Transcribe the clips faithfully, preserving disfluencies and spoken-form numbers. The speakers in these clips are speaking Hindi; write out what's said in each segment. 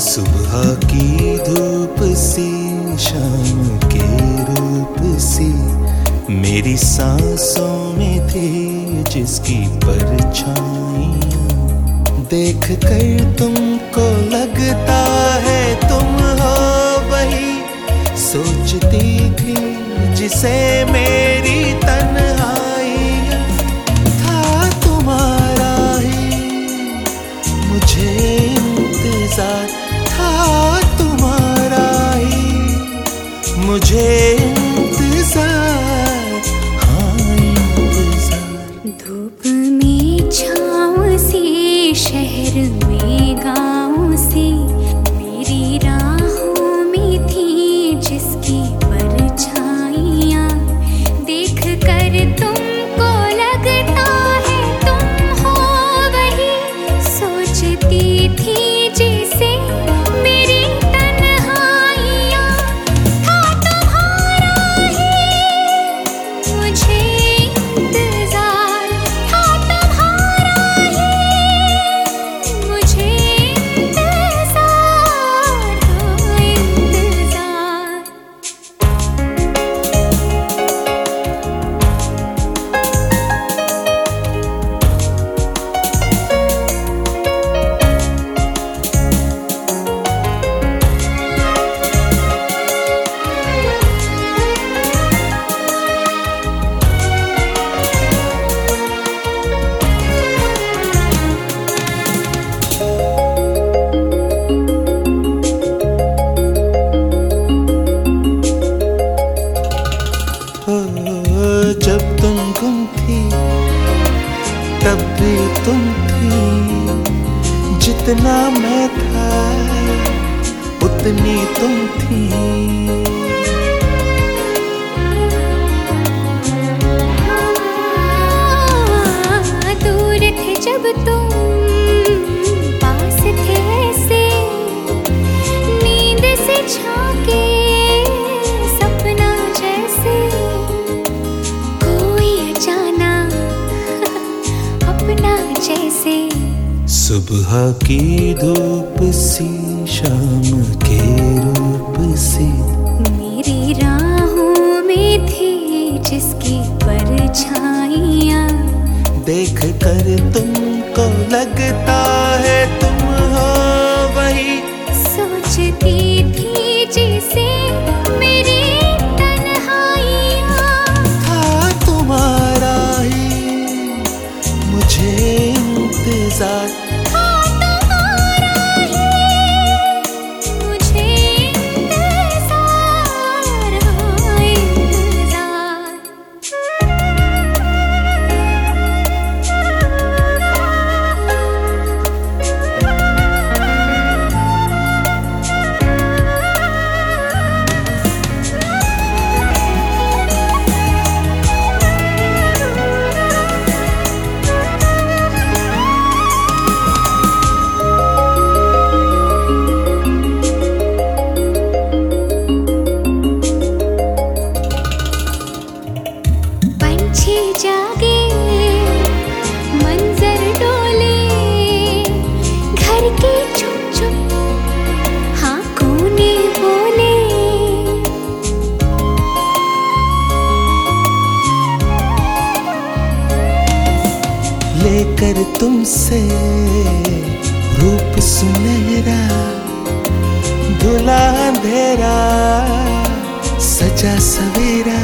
सुबह की धूप सी शाम के रूप सी मेरी सांसों में थी जिसकी परछाइयां देख कर तुमको लगता है तुम हो वही सोचती थी जिसे मेरी तन्हाइयां था तुम्हारा ही मुझे इंतजार था तुम्हारा ही मुझे इंतजार हाँ इंतजार। धूप में छाँव सी शहर में गाँव सी मेरी राहों में थी जिसकी परछाइयाँ देख कर तुमको लगता है तुम हो वही सोचती थी जिसे मेरी तन्हाइयाँ था तुम्हारा ही मुझे इंतजार था तुम्हारा ही मुझे इंतजार हाँ इंतजार। जब तुम गुम थी तब भी तुम थी जितना मैं था उतनी तुम थी। दूर थे जब तुम पास थे ऐसे नींद से झांके सपना जैसे कोई अचानक अपना जैसे। सुबह की धूप सी शाम के रूप सी मेरी राहों में थी जिसकी परछाइयाँ देख कर तुमको लगता है तुम हो वही सोचती थी जिसे मेरी तन्हाइयाँ था तुम्हारा ही मुझे इंतजार था तुम्हारा ही मुझे इंतजार हाँ इंतजार। पंछी जागे मंजर डोले घर के चुप चुप हाँ कोने बोले लेकर तुमसे रूप सुनहरा धुला अंधेरा सजा सवेरा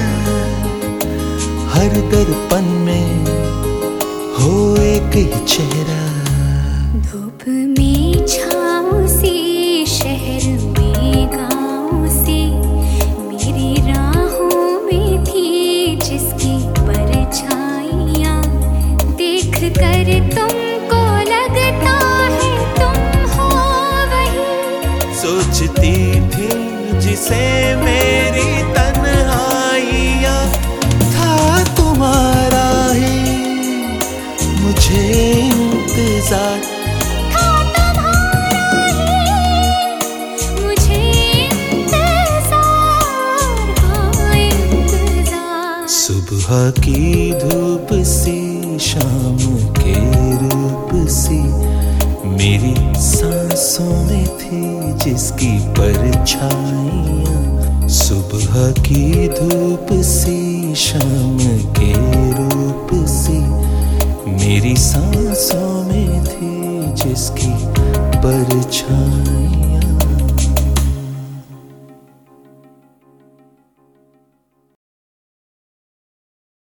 हर दर्पण में हो एक ही चेहरा। धूप में छाँव सी शहर में गाँव सी मेरी राहों में थी जिसकी परछाइयाँ देख कर तुमको लगता है तुम हो वही सोचती थी जिसे मेरी तन्हाइयाँ था तुम्हारा ही मुझे इंतजार था तुम्हारा ही मुझे इंतजार हाँ इंतजार। सुबह की धूप सी शाम के रूप सी मेरी सांसों में थी जिसकी परछाइयाँ, सुबह की धूप सी शाम के रूप सी, मेरी सांसों में थी जिसकी परछाइयाँ।